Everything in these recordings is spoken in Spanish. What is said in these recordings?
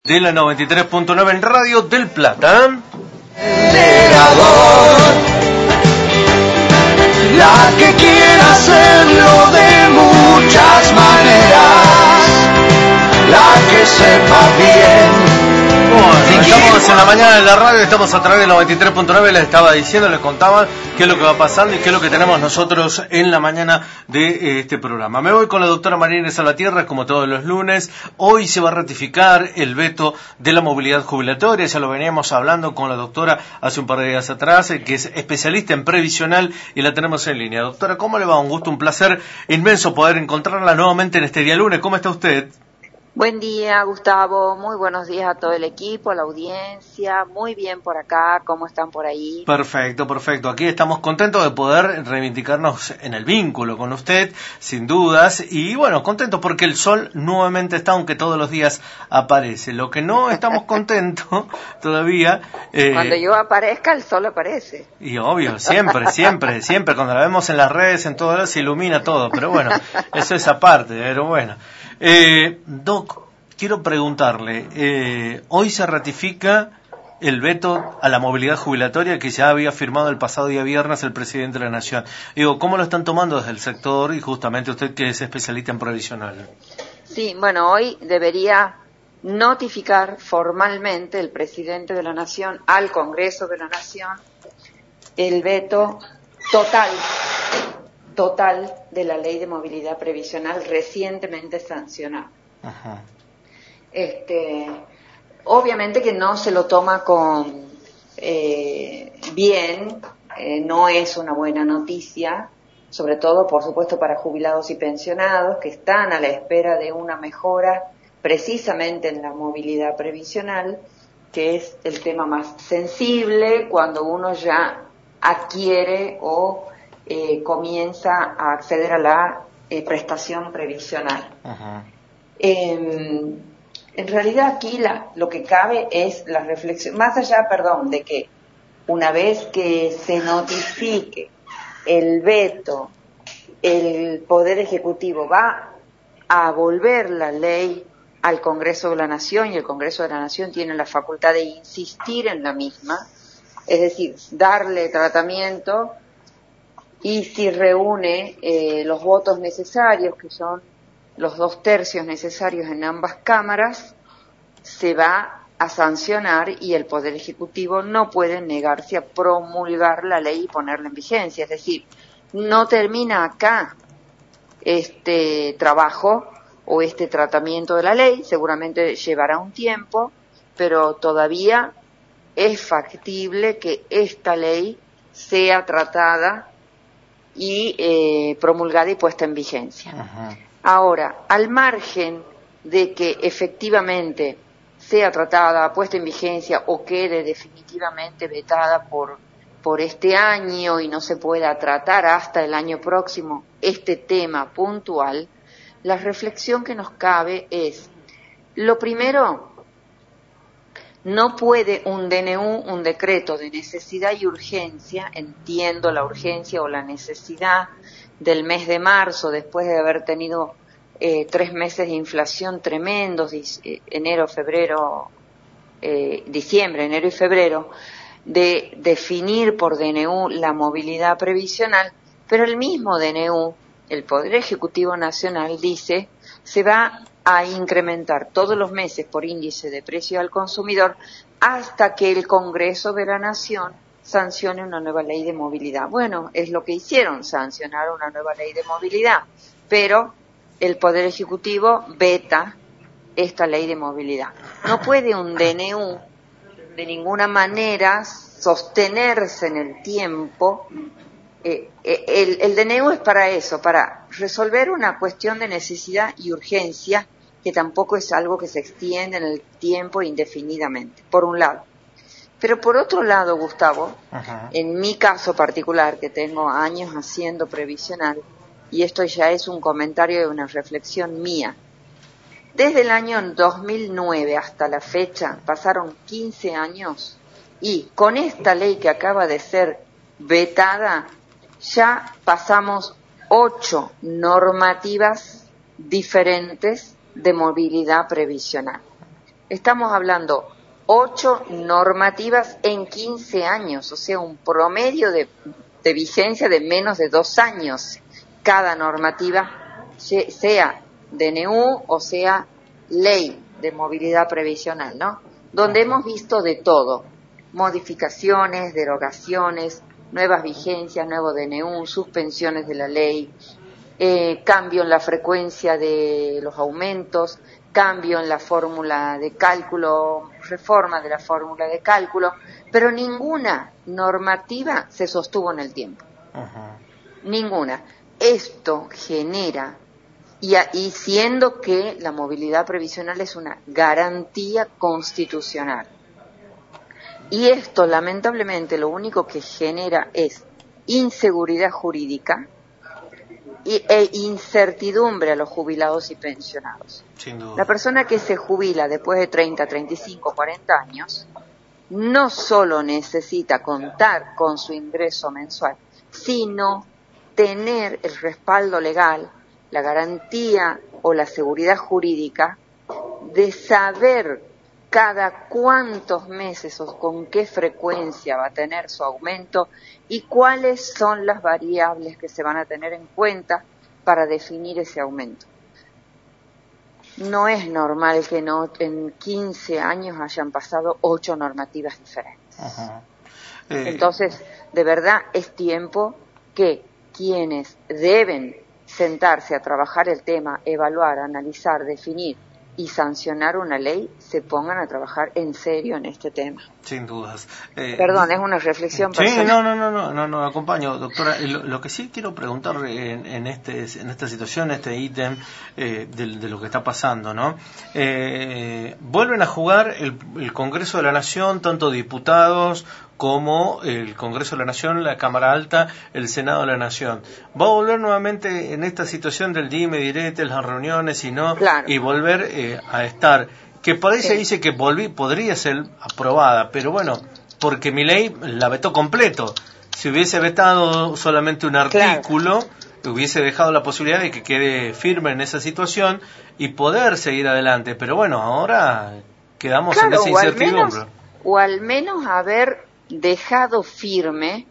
De la 93.9 en Radio del Plata. La que quiera hacerlo de muchas maneras, la que sepa bien. Bueno, estamos en la mañana de la radio, estamos a través de la 93.9, les estaba diciendo, les contaba qué es lo que va pasando y qué es lo que tenemos nosotros en la mañana de este programa. Me voy con la doctora María Inés Salvatierra, como todos los lunes. Hoy se va a ratificar el veto de la movilidad jubilatoria, ya lo veníamos hablando con la doctora hace un par de días atrás, que es especialista en previsional y la tenemos en línea. Doctora, ¿cómo le va? Un gusto, un placer inmenso poder encontrarla nuevamente en este día lunes. ¿Cómo está usted? Buen día, Gustavo. Muy buenos días a todo el equipo, a la audiencia. Muy bien por acá. ¿Cómo están por ahí? Perfecto, perfecto. Aquí estamos contentos de poder reivindicarnos en el vínculo con usted, sin dudas. Y bueno, contentos porque el sol nuevamente está, aunque todos los días aparece. Lo que no estamos contentos todavía... Cuando yo aparezca, el sol aparece. Y obvio, siempre. Cuando la vemos en las redes, en todo, se ilumina todo. Pero bueno, eso es aparte, pero bueno. Doc, quiero preguntarle, hoy se ratifica el veto a la movilidad jubilatoria que ya había firmado el pasado día viernes el presidente de la Nación. Digo, ¿cómo lo están tomando desde el sector y justamente usted que es especialista en previsional? Sí, bueno, hoy debería notificar formalmente el presidente de la Nación al Congreso de la Nación el veto total de la ley de movilidad previsional recientemente sancionada. Ajá. Obviamente que no se lo toma con bien, no es una buena noticia, sobre todo, por supuesto, para jubilados y pensionados que están a la espera de una mejora precisamente en la movilidad previsional, que es el tema más sensible cuando uno ya adquiere o comienza a acceder a la prestación previsional. Ajá. En realidad aquí lo que cabe es la reflexión, más allá, de que una vez que se notifique el veto, el Poder Ejecutivo va a volver la ley al Congreso de la Nación y el Congreso de la Nación tiene la facultad de insistir en la misma, es decir, darle tratamiento. Y si reúne los votos necesarios, que son los 2/3 necesarios en ambas cámaras, se va a sancionar y el Poder Ejecutivo no puede negarse a promulgar la ley y ponerla en vigencia. Es decir, no termina acá este trabajo o este tratamiento de la ley, seguramente llevará un tiempo, pero todavía es factible que esta ley sea tratada y promulgada y puesta en vigencia. Ajá. Ahora, al margen de que efectivamente sea tratada, puesta en vigencia o quede definitivamente vetada por este año y no se pueda tratar hasta el año próximo este tema puntual, la reflexión que nos cabe es, lo primero, no puede un DNU, un decreto de necesidad y urgencia, entiendo la urgencia o la necesidad del mes de marzo, después de haber tenido 3 meses de inflación tremendos, enero y febrero, de definir por DNU la movilidad previsional, pero el mismo DNU, el Poder Ejecutivo Nacional, dice, se va a incrementar todos los meses por índice de precio al consumidor hasta que el Congreso de la Nación sancione una nueva ley de movilidad. Bueno, es lo que hicieron, sancionar una nueva ley de movilidad, pero el Poder Ejecutivo veta esta ley de movilidad. No puede un DNU de ninguna manera sostenerse en el tiempo. El DNU es para eso, para resolver una cuestión de necesidad y urgencia que tampoco es algo que se extiende en el tiempo indefinidamente, por un lado. Pero por otro lado, Gustavo, Ajá. en mi caso particular, que tengo años haciendo previsional, y esto ya es un comentario de una reflexión mía, desde el año 2009 hasta la fecha pasaron 15 años y con esta ley que acaba de ser vetada, ya pasamos 8 normativas diferentes de movilidad previsional. Estamos hablando 8 normativas en 15 años, o sea, un promedio de vigencia de menos de 2 años. Cada normativa, sea DNU o sea ley de movilidad previsional, ¿no? Donde hemos visto de todo, modificaciones, derogaciones, nuevas vigencias, nuevo DNU, suspensiones de la ley, cambio en la frecuencia de los aumentos, cambio en la fórmula de cálculo, reforma de la fórmula de cálculo, pero ninguna normativa se sostuvo en el tiempo. Ninguna. Esto genera, y siendo que la movilidad previsional es una garantía constitucional. Y esto, lamentablemente, lo único que genera es inseguridad jurídica e incertidumbre a los jubilados y pensionados. Sin duda. La persona que se jubila después de 30, 35, 40 años, no solo necesita contar con su ingreso mensual, sino tener el respaldo legal, la garantía o la seguridad jurídica de saber cada cuántos meses o con qué frecuencia va a tener su aumento y cuáles son las variables que se van a tener en cuenta para definir ese aumento. No es normal que en 15 años hayan pasado 8 normativas diferentes. Entonces, de verdad es tiempo que quienes deben sentarse a trabajar el tema, evaluar, analizar, definir y sancionar una ley, se pongan a trabajar en serio en este tema. Sin dudas. Perdón, es una reflexión personal. Sí, no, acompaño, doctora. Lo que sí quiero preguntar en esta situación, este ítem de lo que está pasando, ¿no? Vuelven a jugar el Congreso de la Nación, tanto diputados como el Congreso de la Nación, la Cámara Alta, el Senado de la Nación. ¿Va a volver nuevamente en esta situación del dime, direte, las reuniones y no? Claro. Y volver a estar, que por ahí se dice que podría ser aprobada, pero bueno, porque mi ley la vetó completo. Si hubiese vetado solamente un artículo, hubiese dejado la posibilidad de que quede firme en esa situación y poder seguir adelante. Pero bueno, ahora quedamos en esa incertidumbre. O al menos haber dejado firme,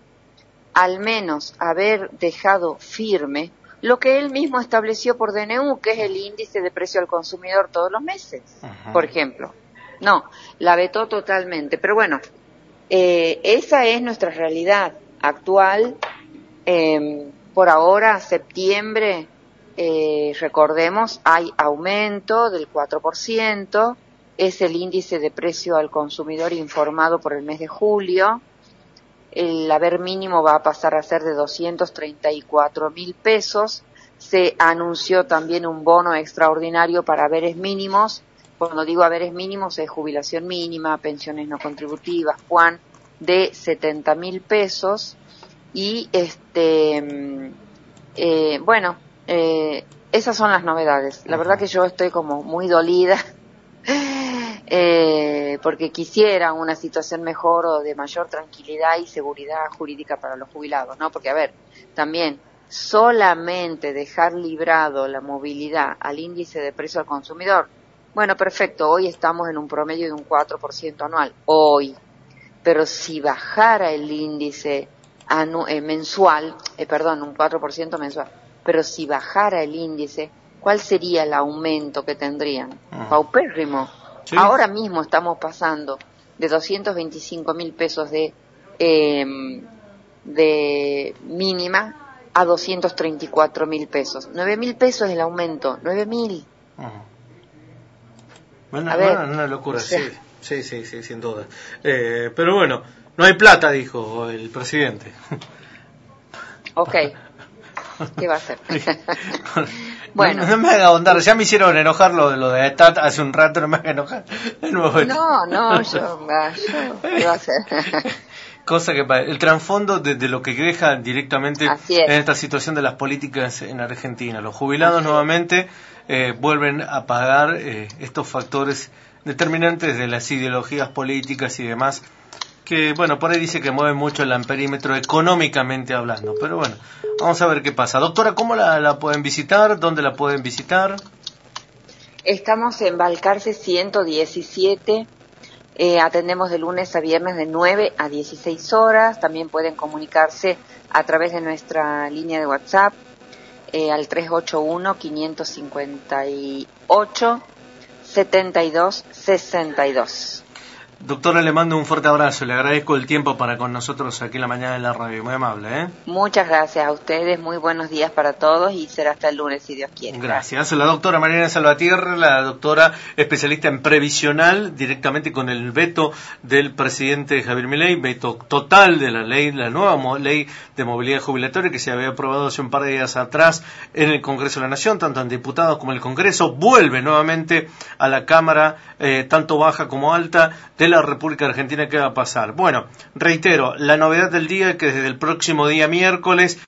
lo que él mismo estableció por DNU, que es el índice de precio al consumidor todos los meses, por ejemplo. No, la vetó totalmente. Pero bueno, esa es nuestra realidad actual. Por ahora, septiembre, recordemos, hay aumento del 4%, es el índice de precio al consumidor informado por el mes de julio. El haber mínimo va a pasar a ser de 234.000 pesos. Se anunció también un bono extraordinario para haberes mínimos. Cuando digo haberes mínimos es jubilación mínima, pensiones no contributivas, Juan, de 70.000 pesos. Y esas son las novedades. La verdad que yo estoy como muy dolida. Porque quisiera una situación mejor o de mayor tranquilidad y seguridad jurídica para los jubilados, ¿no? Porque, a ver, también solamente dejar librado la movilidad al índice de precio al consumidor, bueno, perfecto, hoy estamos en un promedio de un 4% anual, hoy, pero si bajara el índice mensual, un 4% mensual, pero si bajara el índice, ¿cuál sería el aumento que tendrían? Paupérrimo. Sí. Ahora mismo estamos pasando de 225.000 pesos de mínima a 234.000 pesos. 9.000 pesos es el aumento, 9.000. Bueno, una locura, o sea, sí, sin duda. Pero bueno, no hay plata, dijo el presidente. Ok. ¿Qué va a hacer? Bueno, no me haga ahondar, ya me hicieron enojar lo de Estat hace un rato, no me haga enojar de nuevo. No, yo ¿qué va a hacer? Cosa que el trasfondo de lo que deja directamente en esta situación de las políticas en Argentina. Los jubilados nuevamente vuelven a pagar estos factores determinantes de las ideologías políticas y demás, que bueno, por ahí dice que mueven mucho el amperímetro económicamente hablando, pero bueno, vamos a ver qué pasa. Doctora, ¿cómo la pueden visitar? ¿Dónde la pueden visitar? Estamos en Balcarce 117. Atendemos de lunes a viernes de 9 a 16 horas. También pueden comunicarse a través de nuestra línea de WhatsApp al 381-558-7262. Doctora, le mando un fuerte abrazo, le agradezco el tiempo para con nosotros aquí en la mañana de la radio, muy amable, ¿eh? Muchas gracias a ustedes, muy buenos días para todos y será hasta el lunes si Dios quiere. Gracias. La doctora Mariana Salvatierra, la doctora especialista en previsional, directamente con el veto del presidente Javier Milei, veto total de la ley, la nueva ley de movilidad jubilatoria que se había aprobado hace un par de días atrás en el Congreso de la Nación, tanto en diputados como en el Congreso, vuelve nuevamente a la Cámara, tanto baja como alta, de la República Argentina. ¿Qué va a pasar? Bueno, reitero, la novedad del día es que desde el próximo día miércoles